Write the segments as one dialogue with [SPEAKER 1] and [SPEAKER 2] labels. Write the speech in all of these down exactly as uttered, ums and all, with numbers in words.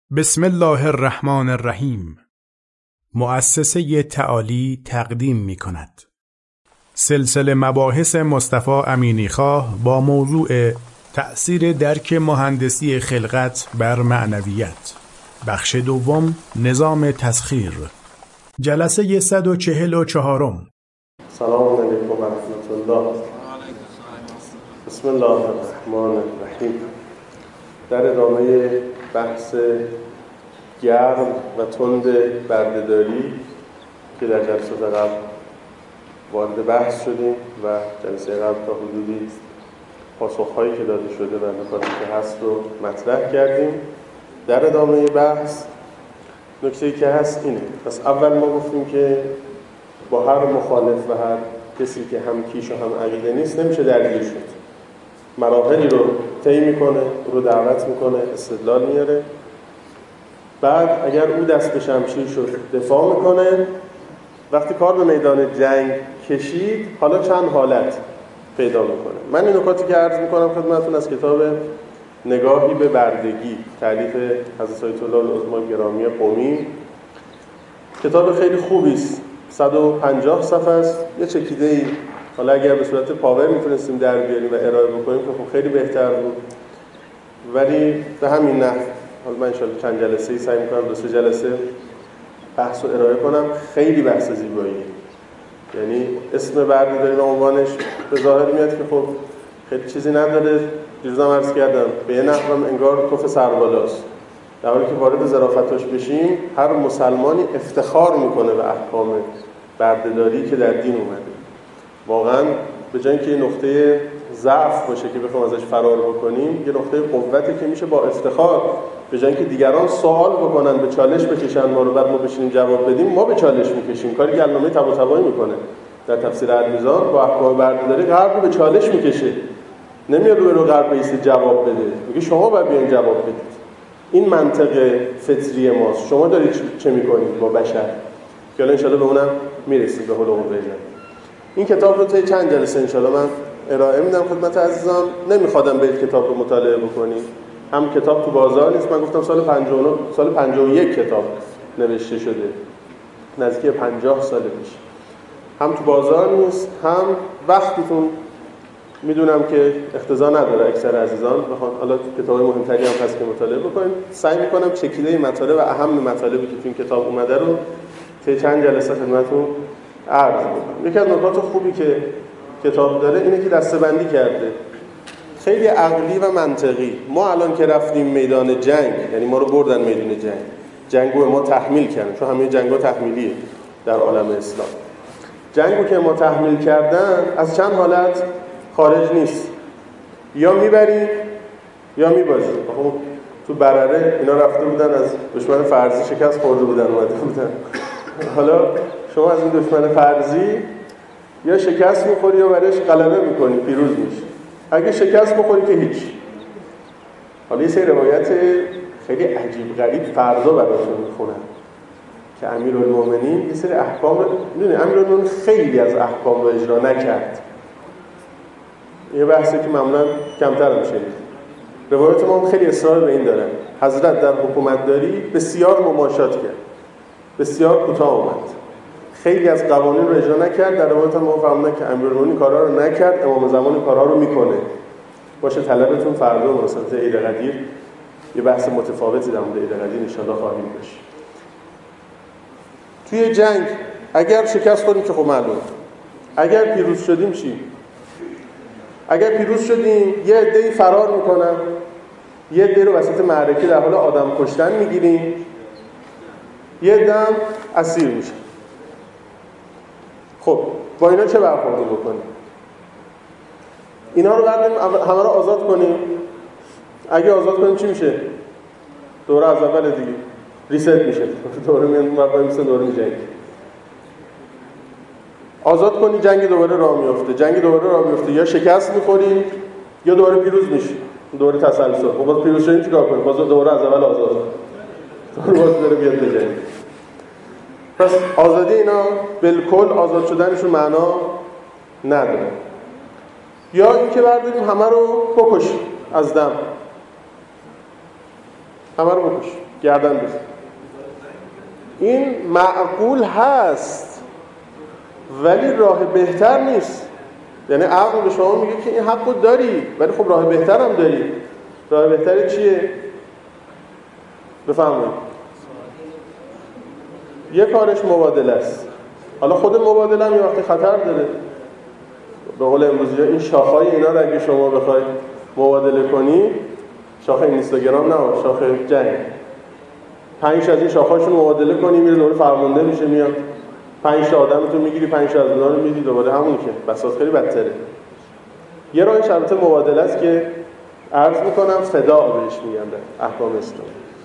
[SPEAKER 1] بسم الله الرحمن الرحیم. مؤسسه تعالی تقدیم می کند سلسله مباحث مصطفی امینیخواه با موضوع تأثیر درک مهندسی خلقت بر معنویت، بخش دوم، نظام تسخیر، جلسه صد و چهل و چهارم.
[SPEAKER 2] سلام علیکم و رحمت الله. بسم الله الرحمن الرحیم. در ادامه بحث گرم و تند بردهداری که در جلسه قبل وارد بحث شدیم و جلسه قبل تا حدودی پاسخهایی که داده شده و نکاتی که هست رو مطرح کردیم. در ادامه بحث نکته‌ای که هست اینه: پس اول ما گفتیم که با هر مخالف و هر کسی که هم کیش و هم عقیده نیست نمیشه درگیر شد. مراحلی رو طی میکنه، رو دعوت میکنه، استدلال میاره، بعد اگر او دست به شمشیر شد دفاع میکنه. وقتی کار به میدان جنگ کشید حالا چند حالت پیدا میکنه. من این نکاتی که عرض میکنم خدمتتون از کتاب نگاهی به بردگی تالیف حضرت آیت الله العظمی گرامی قمی، کتاب خیلی خوبی است، صد و پنجاه صفحه است. یه چکیده‌ای حالا اگر به صورت پاور میتونستیم در بیاریم و ارائه بکنیم که خب خیلی بهتر بود، ولی به همین نحو حالا من انشاءالله چند جلسه‌ای سعی می‌کنم دو سه جلسه بحث رو ارائه کنم. خیلی بحث زیباییه، یعنی اسم بردهداری و عنوانش به ظاهر میاد که خب خیلی چیزی نداره. دیروز هم عرض کردم به یه نحو انگار توف سربالاست، در حالی که وارد ظرافتاش بشیم هر مسلمانی افتخار میکنه به احکام بردهداری که در دین اومده. واقعا به جای اینکه یه نقطه ضعف باشه که بخوام ازش فرار بکنیم، یه نقطه قوته که میشه با افتخار به جای اینکه دیگران سوال بکنن به چالش بکشن ما رو، بعد ما بشینیم جواب بدیم، ما به چالش میکشیم. کاری که علامه طباطبایی میکنه در تفسیر المیزان با احکام بردهداری غرب رو به چالش میکشه، نمیاد رو رو غرب ایست جواب بده، میگه شما باید بیاین جواب بدید. این منطق فطری ماست. شما دارید چه میکنید با بشر که الان ان شاءالله به اونم میرسیم به حلقوم ریزن. این کتاب رو تا چند جلسه ان شاءالله من ارائه میدم خدمت عزیزان. نمیخوادم برید کتاب رو مطالعه بکنید، هم کتاب تو بازار نیست. من گفتم سال پنجاه و نه سال پنجاه و یک کتاب نوشته شده، نزدیک پنجاه سال پیش. هم تو بازار نیست، هم وقتتون میدونم که اقتضا نداره اکثر عزیزان بخوان حالا کتابای مهمتری هم هست که مطالعه بکنید. سعی میکنم چکیده مطالب و اهم مطالبی که تو این کتاب اومده رو تا چند جلسه خدمتتون عرض میکنم. یکی از نکات خوبی که کتاب داره اینه که دسته‌بندی کرده، خیلی عقلی و منطقی. ما الان که رفتیم میدان جنگ، یعنی ما رو بردن میدان جنگ، جنگو ما تحمیل کردن، چون همه جنگ‌ها تحمیلیه در عالم اسلام. جنگو که ما تحمیل کردن از چند حالت خارج نیست، یا میبریم یا میبازیم. خب تو برره اینا رفته بودن از دشمن فرضی شکست خورده بودن اومده بودن. حالا شما از این دشمن فرضی یا شکست میخوری یا برایش غلبه میکنی، پیروز میشی. اگه شکست بخوری که هیچ. حالا یه سری روایت خیلی عجیب غریب فردا براتون میخونم که امیرالمومنین یه سری احکام، میدونی امیرالمومنین خیلی از احکام رو اجرا نکرد. یه بحثی که معمولا کمتر هم شنید. روایت ما خیلی اصرار به این دارن حضرت در حکومتداری بسیار مماشات کرد، بسیار کوتاه اومد، خیلی از قوانین رو اجرا نکرد. در روایت ما فهمیدن که امیرالمومنین کارها رو نکرد، امام زمان کارها رو میکنه. باشه طلبتون فردا مناسبت عید قدیر یه بحث متفاوتی در مورد عید قدیر ان شاءالله خواهیم داشت. توی جنگ اگر شکست خوردیم که خب معلومه، اگر پیروز شدیم چی؟ اگر پیروز شدیم یه عده‌ای فرار میکنن، یه عده رو وسط معرکه در حال آدم کشتن میگیریم، یه عده هم اسیر میشه. خب با اینا چه برخوردی بکنیم؟ اینا رو برداریم همه رو آزاد کنیم. اگه آزاد کنیم چی میشه؟ دوره از اول دیگه ریست میشه، دوره میان مبایی میشه، دوره میجنگی. آزاد کنی جنگ دوباره راه میفته، جنگ دوباره راه میفته، یا شکست میخوریم یا دوباره پیروز میشیم، دوره تسلسل. خب باز پیروز شدیم چیکار کنیم؟ باز دوباره از اول آزاد کنیم، دوباره دوباره بیاد بجنگیم. پس آزادی اینا بالکل آزاد شدنشون معنا نداره. یا اینکه برداریم همه رو بکشیم از دم، همه رو بکشیم. گردن بزن. این معقول هست ولی راه بهتر نیست. یعنی عقل به شما میگه که این حقو داری ولی خب راه بهتر هم داری. راه بهتر چیه؟ بفهمید. یه کارش مبادله است. حالا خود مبادله هم یه وقتی خطر داره. به قول امروزی این شاخهای اینا رو اگه شما بخواید مبادله کنی، شاخه اینستاگرام نه، شاخه جنگ، پنج از این شاخه‌هاشون مبادله کنی، میره دوباره فرمانده میشه، میاد پنج تا آدمتون میگیری، پنج تا از اونها رو میدی، دوباره همون که بساط خیلی بدتره. یه راهش البته مبادله است که عرض میکنم فداء بهش میگن در احکام اسلام.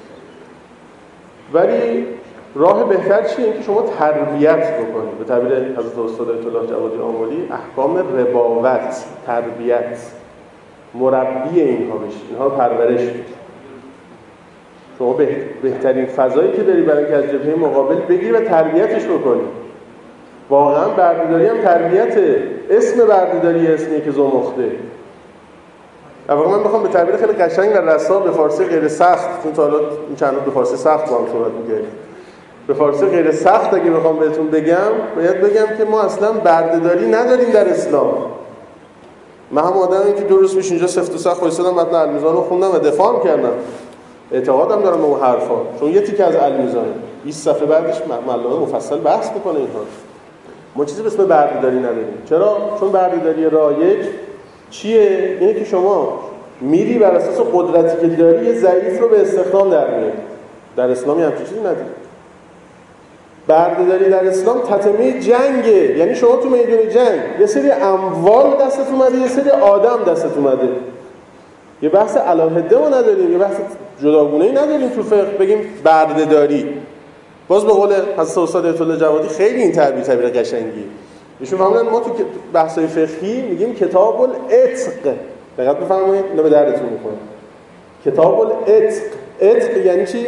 [SPEAKER 2] ولی راه بهتر چیه؟ اینکه شما تربیت بکنید. به تعبیر حضرت استاد آیت الله جوادی آملی، احکام رباوت، تربیت، مربی اینها بشید، اینها رو پرورش بدید. شما بهترین فضایی که داری برای اینکه از جبهه مقابل بگیری و تربیتش بکنی. واقعا بردهداری هم تربیته. اسم بردهداری اسمیه که زمخته. واقعا من میخوام به تعبیر خیلی قشنگ و رسا به فارسی غیر سخت، چون تا حالا این چند روز به فارسی سخت با هم صحبت می‌کردیم، به فارسی غیر سخت اگه بخوام بهتون بگم، باید بگم که ما اصلا بردهداری نداریم در اسلام. من هم آدمی که دو روز پیش اینجا سفت و سخت وایسادم متن المیزان رو خوندم و دفاع کردم. اعتقادم دارم به اون حرفا، چون یه تیکه از المیزانه، بیست صفحه بعدش ملامه مفصل بحث میکنه اینها. ما چیزی به اسم بردهداری نداریم. چرا؟ چون بردهداری رایج چیه؟ اینه که شما میری بر اساس قدرتی که داری یه ضعیف رو به استخدام در میاری. در اسلام همچین چیزی نداریم. بردهداری در اسلام تتمه جنگه. یعنی شما تو میدون جنگ یه سری اموال دستت اومده، یه سری آدم دستت اومده. یه بحث علاهده ما نداریم، یه بحث جداگونه‌ای نداریم تو فقه بگیم بردهداری. باز به قول حضرت استاد آیت الله جوادی خیلی این تعبیر تعبیر قشنگیه. ایشون فهمیدن ما تو بحث‌های فقهی میگیم کتاب العتق. دقت بفرمایید اینو به دردتون می‌خوره. کتاب العتق. عتق یعنی چی؟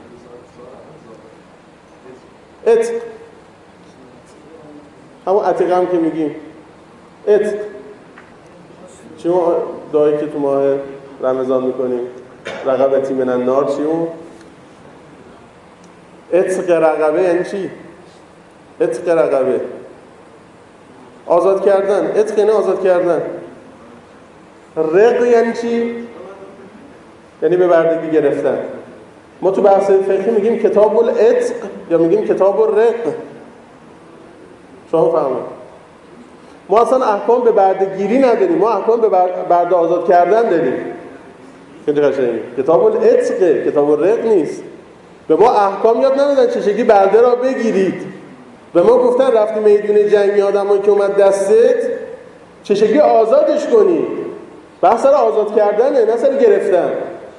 [SPEAKER 2] عتق. همون عتیقه هم که میگیم. عتق. چی ما دعایی که تو ماه رمضان میکنیم؟ رقبتی من النار چی اون؟ عتق رقبه یعنی چی؟ عتق رقبه آزاد کردن. عتق یعنی آزاد کردن. رق یعنی چی؟ یعنی به بردگی گرفتن. ما تو بحث فقهی میگیم کتاب العتق یا میگیم کتاب الرق. شما فهمید؟ ما اصلا احکام به بردهگیری نداریم، ما احکام به برده آزاد کردن داریم. خیلی قشنگه. کتاب العتق، کتاب الرق نیست. به ما احکام یاد ندادن چه شکلی برده را بگیرید. به ما گفتن رفتی میدون جنگ آدمایی که اومد دستت چه شکلی آزادش کنی. بحث سر آزاد کردنه، نه سر گرفتن.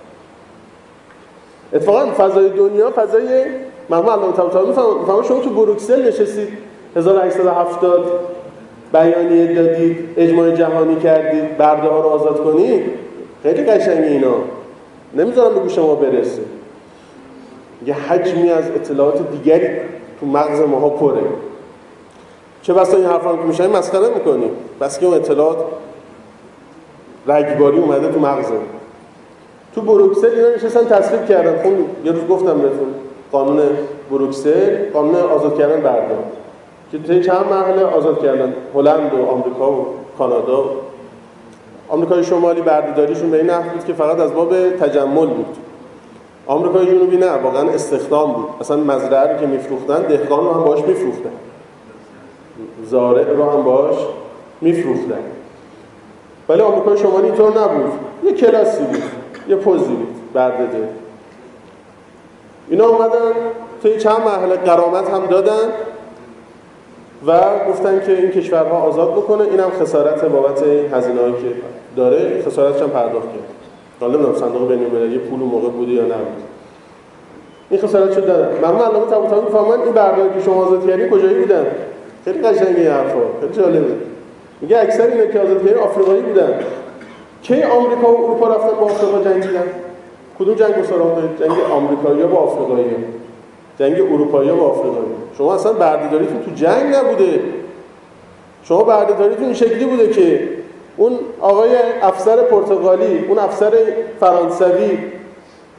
[SPEAKER 2] اتفاقا فضای دنیا فضای محمد علامه طباطبایی میفهمم. شما تو بروکسل نشستید هزار و هشتصد و هفتاد بیانیه دادید، اجماع جهانی کردید، برده ها رو آزاد کنید. خیلی قشنگه اینا، نمیذارم به گوش ما برسه. یه حجمی از اطلاعات دیگری تو مغز ماها پره. چه بسا این حرفا که میشن مسخره میکنیم، بس که اون اطلاعات رگباری اومده تو مغز. تو بروکسل اینا نشستن تصویب کردن. خون یه روز گفتم بهتون قانون بروکسل، قانون آزاد کردن برده که توی چند مرحله آزاد کردن. هلند و آمریکا و کانادا و آمریکای شمالی بردهداریشون به این نحو بود که فقط از باب تجمل بود. آمریکای جنوبی نه، واقعا استخدام بود. مثلا مزرعه رو که میفروختن، دهقان رو هم باهاش میفروختن، زارع رو هم باهاش میفروختن. ولی آمریکای شمالی اینطور نبود. یه کلاسی بود، یه پوزی بود بردهداری. اینا اومدن توی چند مرحله غرامت هم دادن و گفتن که این کشورها آزاد بکنه. اینم خسارت بابت هزینه‌ای که داره، خسارتش هم پرداخت کرد. حالا نمیدونم صندوق بین‌المللی پول موقع بوده یا نبود. این خسارتشو دادن. محمد علامه طباطبایی میفهمن این برده‌ای که شما آزاد کردین کجایی بودن؟ خیلی قشنگه این حرفا، خیلی جالبه. میگه اکثر اینا که آزاد کردن آفریقایی بودن. کی آمریکا و اروپا رفتن با آفریقا جنگیدن؟ کدوم جنگ سراغ دارید؟ جنگ آمریکایی‌ها با آفریقایی‌ها، جنگ اروپایی‌ها با آفریقایی‌ها. شما اصلا بردهداریتون تو جنگ نبوده. شما بردهداریتون این شکلی بوده که اون آقای افسر پرتغالی، اون افسر فرانسوی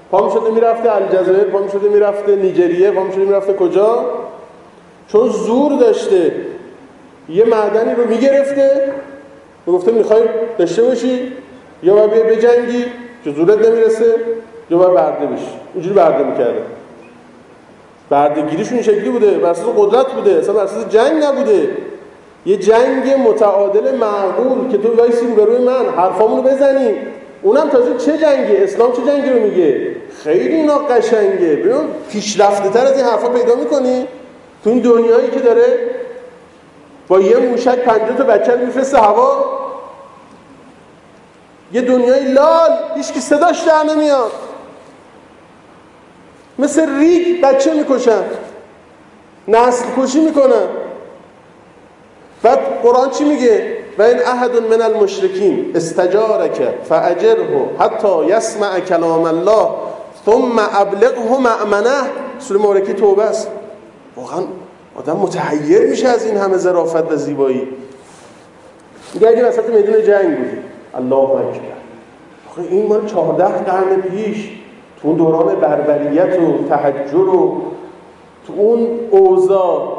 [SPEAKER 2] پا می‌شده میرفته الجزایر، پا می‌شده میرفته نیجریه، پا می‌شده میرفته کجا؟ چون زور داشته یه معدنی رو میگرفته میگفته میخوای داشته باشی یا باید بیا بجنگی که زورت نمیرسه یا باید برده بشی. اینجوری برده میکرده. بردهگیریشون این شکلی بوده، بر اساس قدرت بوده، اصلا بر اساس جنگ نبوده. یه جنگ متعادل معقول که تو وایسی روبروی من حرفامونو بزنیم. اونم تازه چه جنگه؟ اسلام چه جنگی رو میگه؟ خیلی اینا قشنگه. ببین پیشرفته تر از این حرفا پیدا میکنی تو این دنیایی که داره با یه موشک پنجاه تا بچه رو میفرسته هوا، یه دنیای لال هیچ کی صداش در نمیاد، مثل ریگ بچه میکشن، نسل کشی میکنن. بعد قرآن چی میگه؟ و این احد من المشرکین استجارک فاجره حتی یسمع کلام الله ثم ابلغه مأمنه. سوره مبارکه توبه است. واقعا آدم متحیر میشه از این همه ظرافت و زیبایی. میگه اگه وسط میدون جنگ بودی، الله اکبر، آخه این مال چهارده قرن پیش، تو اون دوران بربریت و تحجر و تو اون اوضاع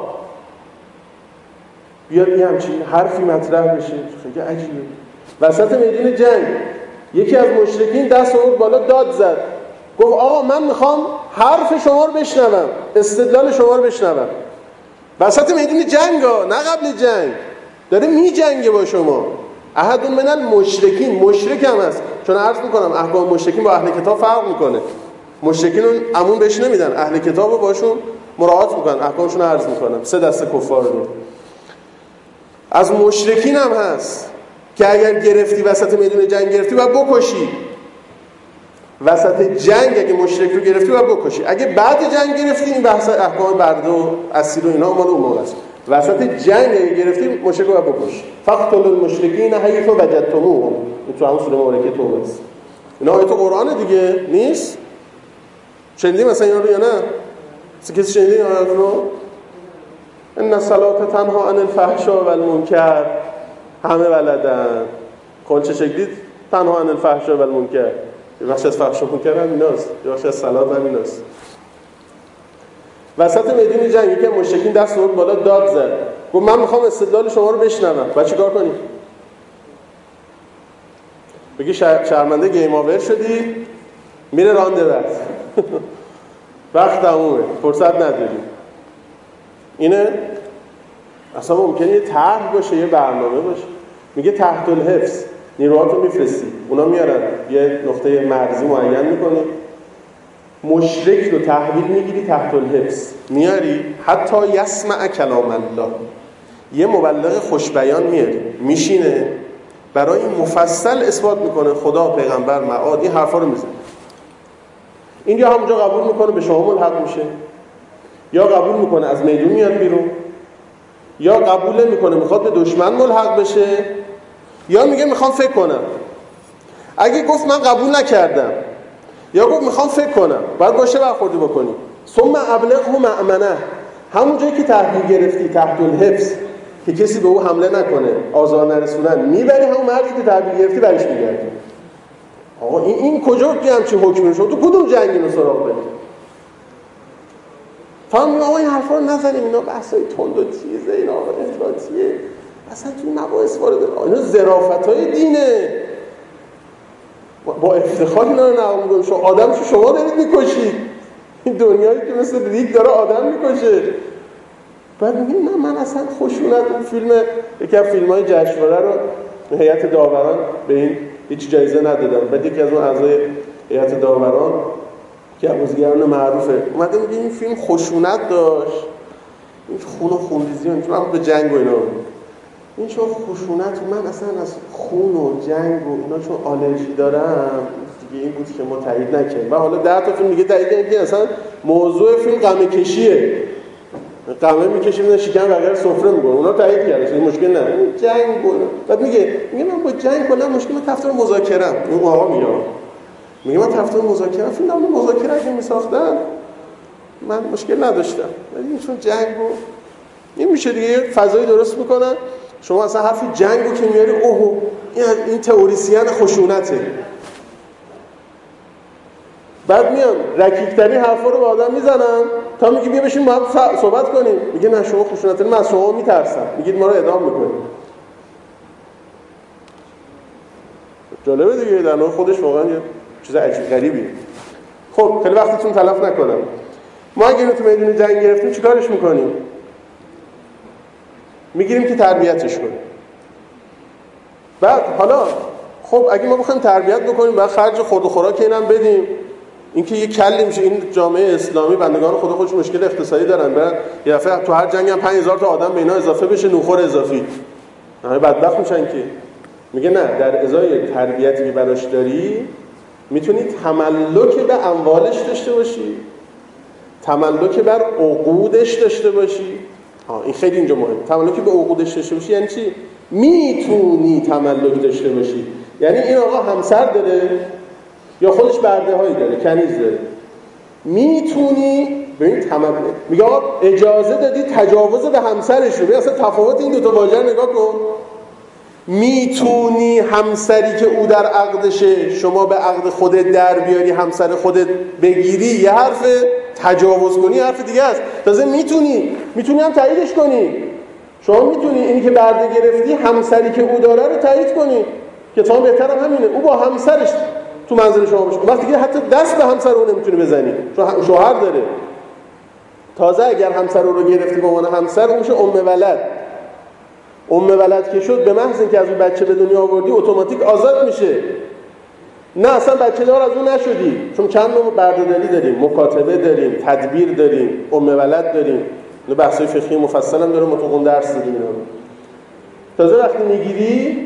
[SPEAKER 2] بیاد یه همچین حرفی مطرح بشه، خیلی عجیبه. وسط میدون جنگ یکی از مشرکین دست آورد بالا داد زد، گفت آقا من میخوام حرف شما رو بشنوم، استدلال شما رو بشنوم. وسط میدون جنگ ها، نه قبل جنگ، داره می جنگه با شما. احد من المشرکین، مشرک هم هست، چون عرض میکنم احکام مشرکین با اهل کتاب فرق میکنه. مشرکین رو امون بهش نمیدن، اهل کتاب رو باشون مراعات میکنن، احکامشون رو عرض میکنن. سه دسته کفار رو از مشرکین هم هست که اگر گرفتی وسط میدون جنگ گرفتی باید بکشی. وسط جنگ اگه مشرک رو گرفتی باید بکشی. اگه بعد جنگ گرفتی این بحث احکام برده و اسیر و اینا مال اون موقع است. وسط جنگ اگه گرفتی مشرک رو باید بکشی. فقتلوا المشرکین حیث وجدتموهم. این تو همون سوره مبارکه توبه است. اینا آیه تو قرآن دیگه نیست؟ شنیدی مثلا اینا رو یا نه؟ کسی شنیدی این آیات رو؟ ان الصلاه تنها عن الفحشاء والمنکر. همه بلدن. کل چه شکلی تنها عن الفحشاء والمنکر. یه بخش از فحش و منکر هم ایناست، یه بخش از صلات هم ایناست. وسط میدون جنگ که مشرکین دست آورد بالا داد زد، گفت من میخوام استدلال شما رو بشنوم. بعد چیکار کنی؟ بگی شرمنده گیم آور شدی، میره رانده بعد وقت تمومه، فرصت نداریم. اینه اصلا ممکنه یه طرح باشه، یه برنامه باشه. میگه تحت الحفظ نیروهاتو میفرستی، اونا میارن یه نقطه مرزی معین میکنی، مشرک رو تحویل میگیری تحت الحفظ میاری حتی یسمع کلام الله. یه مبلغ خوشبیان میاری میشینه برای مفصل اثبات میکنه خدا، پیغمبر، معاد، این حرفا رو میزنه. این یا همونجا قبول میکنه به شما ملحق میشه، یا قبول میکنه از میدون میاد بیرون، یا قبول نمیکنه میخواد به دشمن ملحق بشه، یا میگه میخوام فکر کنم. اگه گفت من قبول نکردم یا گفت میخوام فکر کنم، باید باشه برخوردی بکنی. ثم ابلغه مأمنه. همون جایی که تحویل گرفتی تحت الحفظ که کسی به او حمله نکنه، آزار نرسونن، میبری همون مرزی که تحویل گرفتی برش میگردی. آقا این این کجا که همچین حکمی شد؟ تو کدوم جنگی رو سراغ بری؟ فهم آقا این حرفا رو نزنیم، اینا بحثای تند و تیزه، اینا افراطیه، اصلا تو مباحث وارد اینا ظرافت‌های دینه. با افتخار اینا رو نقل می‌کنیم. شما آدم شو شما دارید می‌کشید. این دنیایی که مثل ریگ داره آدم می‌کشه. بعد میگیم نه من اصلا خشونت. اون فیلم یکی از فیلم‌های جشنواره رو هیئت داوران به این هیچ جایزه ندادن. بعد یکی از اون اعضای هیئت داوران که بازیگران معروفه اومده میگه این فیلم خشونت داشت، این خون و خونریزی، این من به جنگ و اینا، این چون خشونت، من اصلا از خون و جنگ و اینا چون آلرژی دارم دیگه، این بود که ما تایید نکردیم. و حالا ده تا فیلم دیگه تایید کردیم که اصلا موضوع فیلم غمه کشیه، غمه میکشیم نه شکم وغیره سفره میکنه، اونا تایید کردن این مشکل نه، جنگ بود. بعد میگه میگه من با جنگ کلا مشکل، من طرفدار مذاکره ام. اون آقا میگه میگه من طرفدار مذاکره، فیلم نام مذاکره اگه میساختن من مشکل نداشتم، ولی چون جنگ بود این میشه دیگه فضایی درست میکنن. شما اصلا حرف جنگو که میاری اوه این این تئوریسین خشونته. بعد میان رکیک‌ترین حرفا رو به آدم میزنن تا میگی بیا بشین با هم صحبت کنیم، میگه نه شما خشونت، من از شما میترسم، میگید ما رو اعدام میکنید. جالبه دیگه، در نوع خودش واقعا یه چیز عجیب غریبیه. خب خیلی وقتتون تلف نکنم، ما اگه اینو تو میدون جنگ گرفتیم چیکارش میکنیم؟ میگیریم که تربیتش کنیم. بعد حالا خب اگه ما بخوایم تربیت بکنیم بعد خرج خورد و خوراک اینم بدیم، اینکه یه کلی میشه. این جامعه اسلامی بندگان خدا خودش مشکل اقتصادی دارن، برن یه دفعه تو هر جنگ هم پنج هزار تا آدم به اینا اضافه بشه، نوخور اضافی، همه بدبخت میشن. که میگه نه، در ازای تربیتی که براش داری میتونی تملک به اموالش داشته باشی، تملک بر عقودش داشته باشی. ها این خیلی اینجا مهمه. تملک به عقودش داشته باشی یعنی چی؟ میتونی تملک داشته باشی، یعنی این آقا همسر داره یا خودش برده هایی داره، کنیز داره، میتونی به این تملک. میگه آقا اجازه دادی تجاوز به همسرش رو. ببین اصلا تفاوت این دو تا واژه نگاه کن. میتونی همسری که او در عقدشه شما به عقد خودت در بیاری، همسر خودت بگیری، یه حرف، تجاوز کنی حرف دیگه است. تازه میتونی میتونی هم تاییدش کنی. شما میتونی اینی که برده گرفتی همسری که او داره رو تایید کنی که تا بهترم همینه، او با همسرش تو منزل شما باشه. وقتی که حتی دست به همسر اون نمیتونی بزنی چون شوهر داره. تازه اگر همسر رو گرفتی به عنوان همسر، اون میشه ام ولد. ام ولد که شد به محض اینکه از اون بچه به دنیا آوردی اتوماتیک آزاد میشه. نه اصلا بچه دار از اون نشدی، چون چند نوع بردهداری داریم، مکاتبه داریم، تدبیر داریم، ام ولد داریم. اینو بحثای فقهی مفصل هم داره، ما تو اون درس دادیم اینا. تازه وقتی میگیری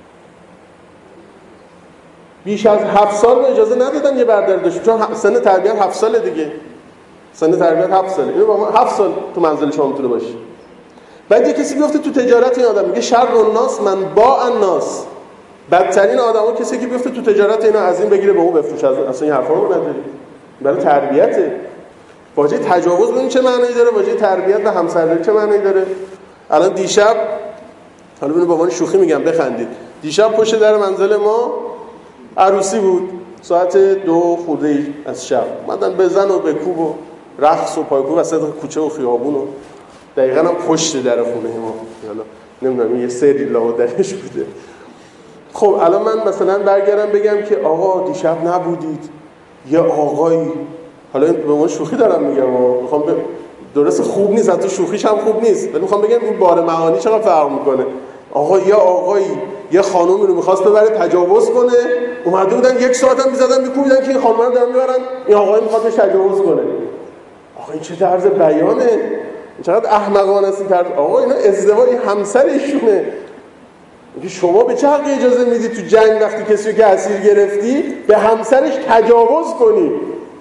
[SPEAKER 2] بیش از هفت سال اجازه ندادن یه بردهداری داشته، چون سن تربیت هفت ساله دیگه. سن تربیت هفت ساله. اینو با ما هفت سال تو منزل شما میتونه باشه. بعد یه کسی بیفته تو تجارت، این آدم میگه شر الناس من باع الناس. بدترین آدما کسی که بیفته تو تجارت اینا از این بگیره به اون بفروشه. اصلا این حرفا رو نداریم. برای تربیته. واژه تجاوز ببین چه معنی داره، واژه تربیت و همسرداری چه معنی داره. الان دیشب، حالا اینو با من شوخی میگم بخندید، دیشب پشت در منزل ما عروسی بود، ساعت دو خورده ای از شب. اومدن بزن و بکوب و رقص و پایکوب وسط کوچه و خیابون و دقیقاً هم پشت در خونه ما. حالا نمیدونم یه سری لا درش بوده. خب الان من مثلا برگردم بگم که آقا دیشب نبودید، یه آقایی، حالا این به من شوخی دارم میگم، میخوام ب... درست خوب نیست، حتی شوخیش هم خوب نیست، ولی میخوام بگم این بار معانی چقدر فرق میکنه. آقا یه آقایی یه خانومی رو میخواست ببره تجاوز کنه، اومده بودن یک ساعت هم میزدن میکوبیدن که این خانومه رو دارن میبرن، این آقایی میخواد بهش تجاوز کنه. آقا این چه طرز بیانه، چقدر احمقانه است این طرز. آقا اینا ازدواج همسر ایشونه. میگه شما به چه حقی اجازه میدی تو جنگ وقتی کسی رو که اسیر گرفتی به همسرش تجاوز کنی؟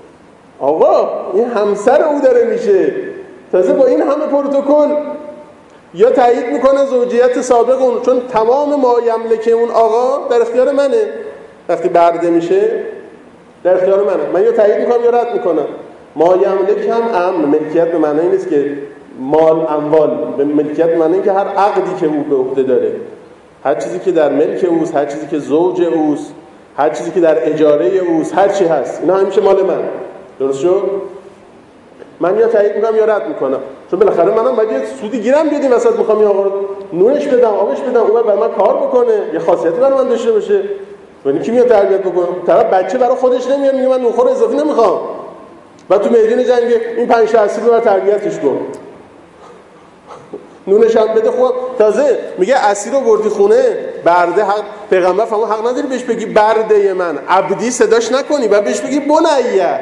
[SPEAKER 2] آقا این همسر او داره میشه، تازه با این همه پروتکل. یا تایید میکنه زوجیت سابق اون، چون تمام ما یملک اون آقا در اختیار منه. وقتی برده میشه در اختیار منه، من یا تایید میکنم یا رد میکنم. ما یملک هم امن، ملکیت به معنی نیست که مال اموال، به ملکیت به معنی که هر عقدی که او به عهده داره، هر چیزی که در ملک اوست، هر چیزی که زوج اوست، هر چیزی که در اجاره اوست، هر چی هست اینا همیشه مال من. درست شد؟ من یا تایید میکنم یا رد میکنم، چون بالاخره منم باید یه سودی گیرم بیادیم وسط. میخوام این آقا رو نونش بدم، آبش بدم، اون برای من کار بکنه، یه خاصیتی برای من داشته باشه. ولی کی میاد تربیت بکنه؟ طرف بچه برای خودش نمیاد میگه من نونخوار اضافی نمیخوام. بعد تو میدون جنگ این پنج تا اصلی رو بر تربیتش کن. نونش هم بده خوب. تازه میگه اسیر رو بردی خونه، برده حق، پیغمبر فرمود حق نداری بهش بگی برده من، عبدی صداش نکنی، بعد بهش بگی بنیه،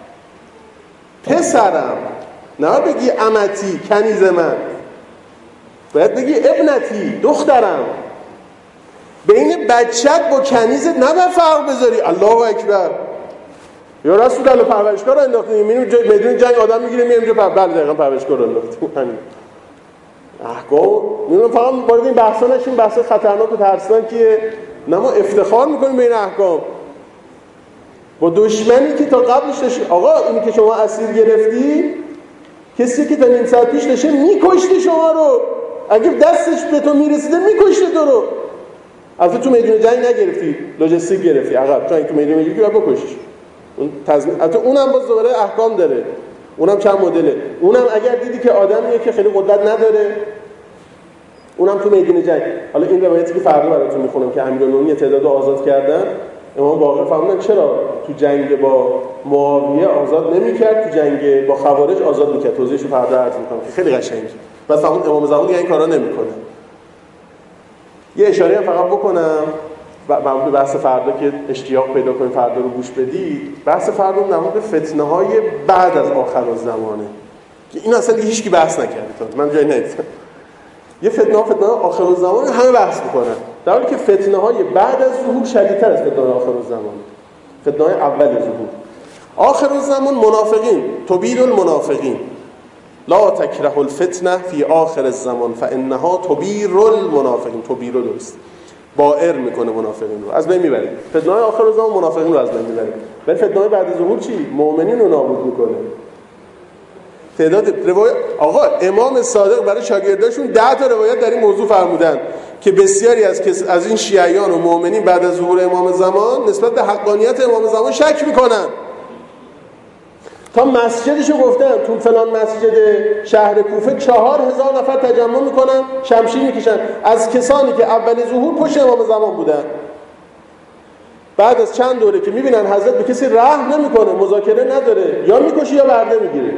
[SPEAKER 2] پسرم، نه بگی امتی، کنیز من، باید بگی ابنتی، دخترم. بین بچت با کنیزت نباید فرق بذاری. الله اکبر. یا رسول الله پرورشگاه رو انداختیم، میریم میدون جنگ آدم میگیریم میریم اینجا پر بله دقیقاً پرورشگاه رو انداختیم. همین احکام میگم فقط وارد این بحثا نشیم، بحث خطرناک و ترسناک که نه ما افتخار میکنیم به این احکام با دشمنی که تا قبلش داشتی. آقا اینی که شما اسیر گرفتی کسی که تا نیم ساعت پیش داشته میکشته شما رو، اگه دستش به تو میرسیده میکشته تو رو. از تو میدون جنگ نگرفتی، لوجستیک گرفتی عقب، چون تو میدون میگیری باید بکشیش. اون تضمین البته اونم باز دوباره احکام داره، اونم چند مدله. اونم اگر دیدی که آدمیه که خیلی قدرت نداره، اونم تو میدان جنگ. حالا این روایتی که فردا براتون میخونم که امیرالمومنین تعداد آزاد کردن، امام باقر فرمودن چرا تو جنگ با معاویه آزاد نمی‌کرد، تو جنگ با خوارج آزاد می‌کرد. توضیحشو فردا عرض می‌کنم که خیلی قشنگه. بعد فرمود امام زمان دیگه این کارا نمی‌کنه. یه اشاره هم فقط بکنم مربوط به بحث فردا که اشتیاق پیدا کنید فردا رو گوش بدید. بحث فردا مربوط به فتنه‌های بعد از آخرالزمانه که این اصلا هیچ کی بحث نکرده تا من جایی ندیدم. یه فتنه فتنه آخرالزمان همه بحث می‌کنن، در حالی که فتنه‌های بعد از ظهور شدیدتر از فتنه‌های آخرالزمان. فتنه‌های اول ظهور. آخرالزمان منافقین، تبید المنافقین. لا تکره الفتنه فی آخر الزمان فانها تبیر المنافقین. تبیر درست. بائر میکنه منافقین رو، از بین میبره. فتنه‌های آخرالزمان منافقین رو از بین میبره. ولی فتنه‌های بعد از ظهور چی؟ مؤمنین رو نابود میکنه. تعداد روایت آقا امام صادق برای شاگرداشون ده تا روایت در این موضوع فرمودن که بسیاری از کس از این شیعیان و مؤمنین بعد از ظهور امام زمان نسبت به حقانیت امام زمان شک میکنن. تا مسجدشو گفتن تو فلان مسجد شهر کوفه چهار هزار نفر تجمع میکنن، شمشیر میکشن از کسانی که اول ظهور پشت امام زمان بودن. بعد از چند دوره که میبینن حضرت به کسی رحم نمیکنه، مذاکره نداره، یا میکشه یا برده میگیره.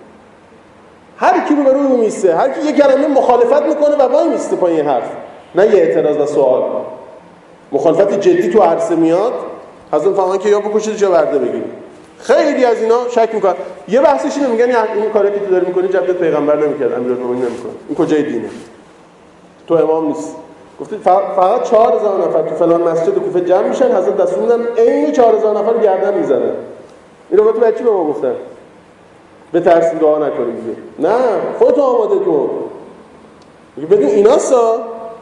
[SPEAKER 2] هر کی رو به روی اون میسته، هر کی یک کلمه مخالفت میکنه و وای میسته پای این حرف، نه یه اعتراض و سوال. مخالفت جدی تو عرصه میاد، حضرت فرمان که یا بکشید یا برده بگیرید. خیلی از اینا شک میکنن. یه بحثش اینه، میگن این کاری که تو داری میکنی جبهت پیغمبر نمیکرد، امیرالمومنین نمیکنه. این کجای دینه؟ تو امام نیست. گفتید فقط چهار هزار نفر تو فلان مسجد کوفه جمع میشن، حضرت دستور میدن عین چهار هزار نفر رو گردن میزنن. این رو تو بچی به ما گفتن. به ترس دعا نکنید دیگه. نه، خودت آماده کن. میگه بدون ایناسا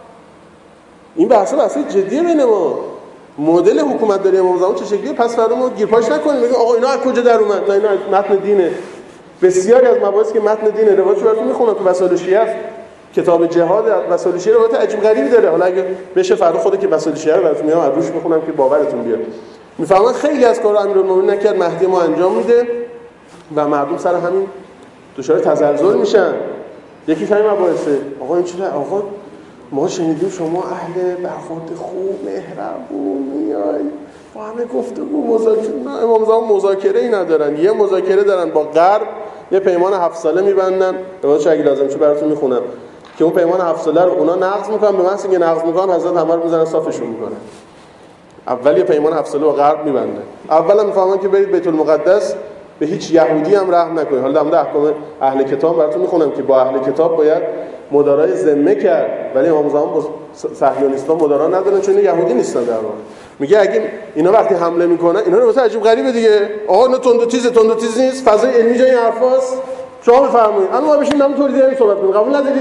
[SPEAKER 2] این بحثا بحث جدیه بین ما. مدل حکومت داری امام زمان چه شکلیه؟ پس فردا ما گیرپاش نکنیم بگیم آقا اینا از کجا در اومد؟ نه اینا متن دینه. بسیاری از مباحثی که متن دینه روایتش براتون میخونم تو وسایل شیعه است. کتاب جهاد وسایل شیعه روایت عجیب غریبی داره. حالا اگه بشه فردا خود که وسایل شیعه رو براتون میام از روش میخونم که باورتون بیاد. میفهمن خیلی از کارا امیرالمومنین نکرد، مهدی ما انجام میده و مردم سر همین دچار تزلزل میشن. یکی همین مباحثه. آقا این چرا آقا ما شنیدیم شما اهل برخورد خوب مهربون میای با همه گفتگو مذاکره. نه، امام زمان مذاکره ای ندارن. یه مذاکره دارن با غرب، یه پیمان هفت ساله میبندن. روایتش اگه لازم شه براتون میخونم که اون پیمان هفت ساله رو اونا نقض میکنن. به محض اینکه نقض میکنن حضرت همه رو میزنن صافشون میکنن. اول یه پیمان هفت ساله با غرب میبندن. اولا میفهمن که برید بیت المقدس به هیچ یهودی هم رحم نکنید. حالا در احکام اهل کتاب براتون میخونم که با اهل کتاب باید مدارای ذمه کرد، ولی امام زمان با صهیونیست‌ها مدارا ندارن چون یهودی نیستن. در واقع میگه اگه اینا وقتی حمله میکنن، اینا رو واسه عجیب غریبه دیگه. آقا اینا تند و تیز تند و تیز نیست، فضای علمی جای این حرفاست. شما بفرمایید اما ما بشین همون طوری داریم صحبت کنیم، قبول نداری؟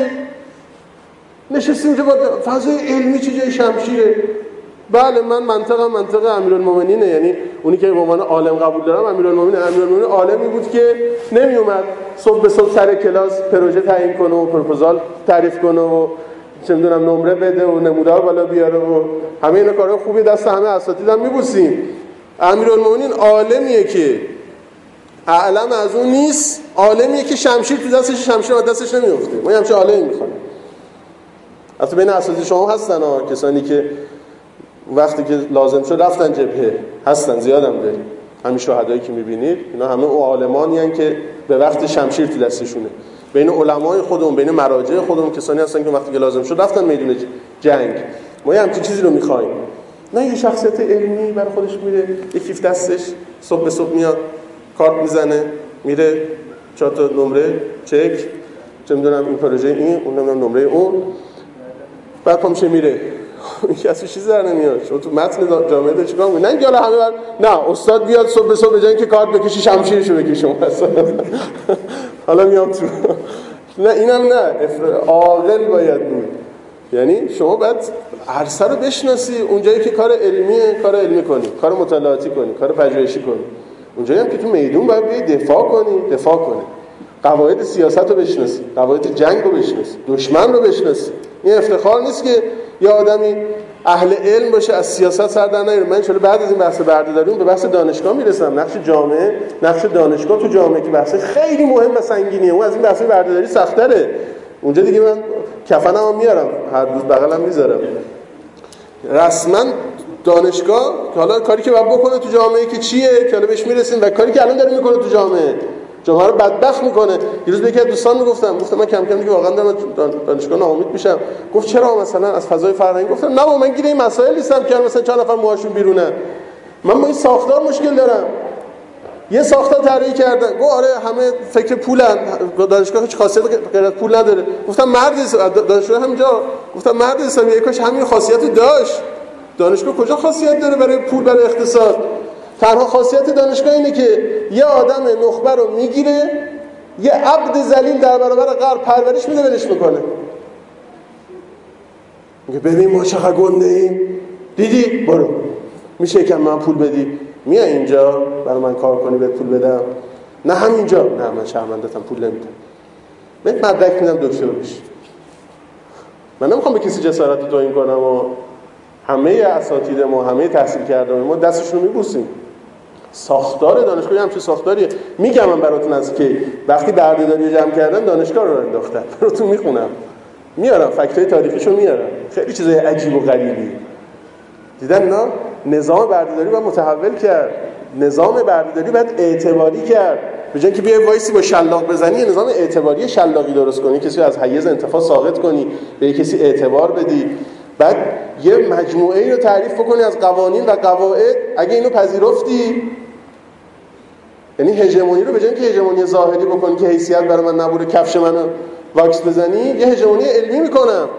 [SPEAKER 2] نشستیم اینجا با فضای علمی چه جای شمشیره. بله من منطقم منطق امیرالمومنینه، یعنی اونی که به عنوان عالم قبول دارم امیرالمومنین. امیرالمومنین عالمی بود که نمی اومد صبح به صبح سر کلاس پروژه تعیین کنه و پروپوزال تعریف کنه و چه میدونم نمره بده و نمودار بالا بیاره و همه اینا کارا خوبی دست همه اساتید هم میبوسیم. امیرالمومنین عالمیه که اعلم از اون نیست، عالمیه که شمشیر تو دستش شمشیر تو دستش نمیافته. ما همچین عالمی میخوایم. البته بین اساتید شما هستن ها کسانی که وقتی که لازم شد رفتن جبهه، هستن زیادم داریم. همین شهدایی که میبینید اینا همه اون عالمانی هستن که به وقت شمشیر تو دستشونه. بین علمای خودمون، بین مراجع خودمون کسانی هستن که وقتی که لازم شد رفتن میدون جنگ. ما یه همچین چیزی رو میخوایم. نه یه شخصیت علمی برای خودش میره، یه کیف دستش صبح به صبح میاد کارت میزنه، میره چهار تا نمره چک، چه میدونم این پروژه این، اون نمیدونم نمره اون، بعد پامشه میره. این کسی چیزی در نمیاد. شما تو متن جامعه داری چیکار می‌کنی؟ نه اینکه حالا همه بر... نه استاد بیاد صبح به صبح به جای اینکه کارت بکشی شمشیرشو بکشی شما حالا میام تو. نه اینم نه، عاقل باید بود. یعنی شما باید عرصه رو بشناسی، اونجایی که کار علمیه کار علمی کنی، کار مطالعاتی کنی، کار پژوهشی کنی. اونجایی هم که تو میدون باید بیای دفاع کنی، دفاع کنی. قواعد سیاست رو بشناسی، قواعد جنگ رو بشناسی، دشمن رو بشناسی. این افتخار نیست که یه آدمی اهل علم باشه، از سیاست سر در نیاره. من ان شاءالله بعد از این بحث بردهداریون به بحث دانشگاه میرسم. نقش جامعه، نقش دانشگاه تو جامعه که بحث خیلی مهم و سنگینیه. اون از این بحث بردهداری سخت‌تره. اونجا دیگه من کفنمو میارم، هر روز بغلم میذارم. رسما دانشگاه که حالا کاری که باید بکنه تو جامعه که چیه که حالا بهش میرسیم و کاری که الان داره میکنه تو جامعه جامعه رو بدبخت میکنه. یه روز به یکی از دوستان میگفتم، گفتم من کم کم دیگه واقعا دارم دانشگاه ناامید میشم. گفت چرا مثلا از فضای فرهنگی؟ گفتم نه با من گیر این مسائل نیستم که مثلا چند نفر موهاشون بیرونه. من با این ساختار مشکل دارم. یه ساختار طراحی کردن، گفت آره همه فکر پولن، دانشگاه هیچ خاصیت غیر از پول نداره. گفتم مرد دانشگاه همینجا، گفتم مرد اسلامی یکاش همین خاصیت داشت. دانشگاه کجا خاصیت داره برای پول، برای اقتصاد؟ تنها خاصیت دانشگاه اینه که یه آدم نخبه رو میگیره، یه عبد ذلیل در برابر غرب پرورش میده، ولش میکنه. میگه ببین ما چقدر گنده ایم، دیدی؟ برو میشه یکم من پول بدی، میای اینجا برای من کار کنی بهت پول بدم؟ نه همینجا، نه من شرمنده‌ام پول نمیدم، من مدرک میدم دکتر بشی. من نمیخوام به کسی جسارت توهین کنم و همه اساتید ما، همه تحصیل کرده‌های ما دستشون رو میبوسیم. ساختار دانشگاه همچین ساختاریه. میگم من براتون از که وقتی بردهداری جمع کردن دانشگاه رو انداختن، براتون میخونم، میارم فکتای تاریخیشو میارم، خیلی چیزای عجیب و غریبی دیدن. اینا نظام بردهداری باید متحول کرد، نظام بردهداری باید اعتباری کرد. به جای اینکه بیای وایسی با شلاق بزنی، نظام اعتباری شلاقی درست کنی، کسی از حیز انتفاع ساقط کنی، به کسی اعتبار بدی. بعد یه مجموعه ای رو تعریف بکنی از قوانین و قواعد. اگه اینو پذیرفتی، یعنی هژمونی رو به جای اینکه هژمونی ظاهری بکنی که حیثیت برای من نبوده کفش منو واکس بزنی، یه هژمونی علمی میکنم.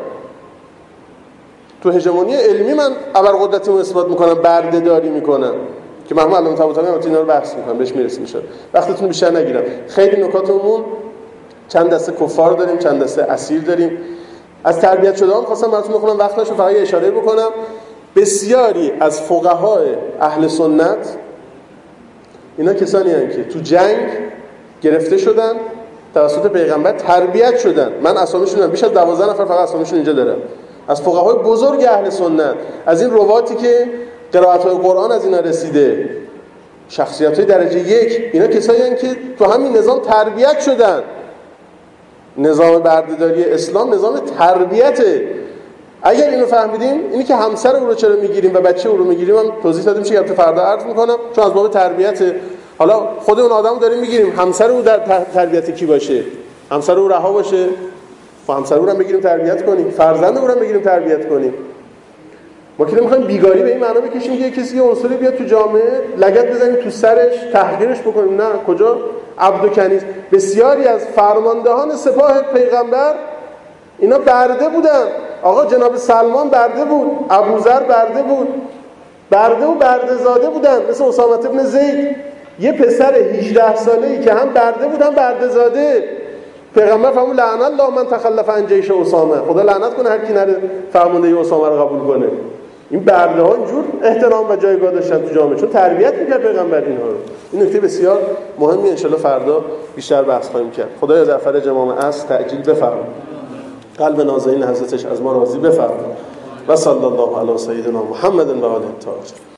[SPEAKER 2] تو هژمونی علمی من ابرقدرتیمو اثبات میکنم، بردهداری میکنم که مرحوم علامه طباطبایی هم اینا رو بحث میکنم، بهش میرسیم ان شاءالله. وقتتون بیشتر نگیرم. خیلی نکاتمون، چند دسته کفار داریم، چند دسته اسیر داریم. از تربیت شده هم خواستم براتون بخونم، وقت نشد، فقط اشاره بکنم. بسیاری از فقهای اهل سنت اینا کسانی هستند که تو جنگ گرفته شدن، توسط پیغمبر تربیت شدن. من اسامیشون بیش از دوازده نفر فقط اسامیشون اینجا دارم، از فقهای بزرگ اهل سنت، از این رواتی که قرائت‌های قرآن از اینا رسیده، شخصیت‌های درجه یک. اینا کسایی هستند که تو همین نظام تربیت شدن. نظام بردهداری اسلام نظام تربیته. اگر اینو فهمیدیم، اینی که همسر او رو چرا میگیریم و بچه او رو میگیریم هم توضیح دادیم، چه البته فردا عرض میکنم، چون از باب تربیته. حالا خود اون آدمو داریم میگیریم، همسر او در تربیت کی باشه؟ همسر او رها باشه، همسر او رو هم بگیریم تربیت کنیم، فرزند او رو هم بگیریم تربیت کنیم. ما که نمیخوایم بیگاری به این معنا بکشیم که کسی یه عنصری بیاد تو جامعه لگد بزنیم تو سرش، تحقیرش بکنیم. نه، کجا عبد و کنیز. بسیاری از فرماندهان سپاه پیغمبر اینا برده بودن. آقا جناب سلمان برده بود، ابوذر برده بود، برده و برده زاده بودن، مثل اسامه بن زید، یه پسر هجده ساله‌ای که هم برده بود هم برده زاده. پیغمبر فرمود لعن الله من تخلف عن جیش اسامه، خدا لعنت کنه هر کی نره فرمانده اسامه رو قبول کنه. این برده ها اینجور احترام و جایگاه داشتن تو جامعه، چون تربیت میکرد پیغمبر اینها رو. این نکته بسیار مهمی، ان شاءالله فردا بیشتر بحث خواهیم کرد. خدایا در فرج امام عصر تعجیل بفرما، قلب نازنین حضرتش از ما راضی بفرما. و صلی الله علی سیدنا محمد و آله الطاهرین.